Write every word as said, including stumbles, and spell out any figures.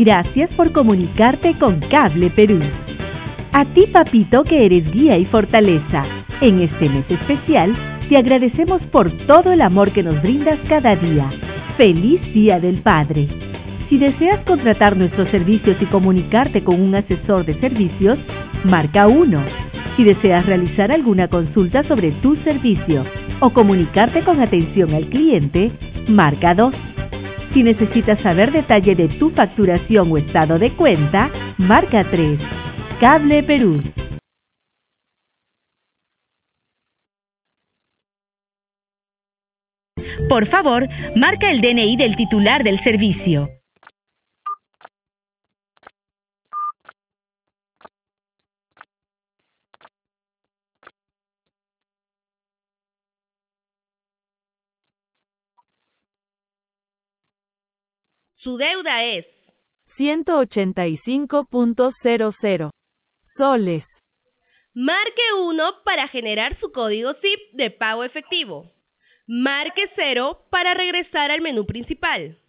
Gracias por comunicarte con Cable Perú. A ti, papito, que eres guía y fortaleza. En este mes especial, te agradecemos por todo el amor que nos brindas cada día. ¡Feliz Día del Padre! Si deseas contratar nuestros servicios y comunicarte con un asesor de servicios, marca uno. Si deseas realizar alguna consulta sobre tu servicio o comunicarte con atención al cliente, marca dos. Si necesitas saber detalle de tu facturación o estado de cuenta, marca tres. Cable Perú. Por favor, marca el D N I del titular del servicio. Su deuda es ciento ochenta y cinco punto cero cero soles. Marque uno para generar su código S I P de pago efectivo. Marque cero para regresar al menú principal.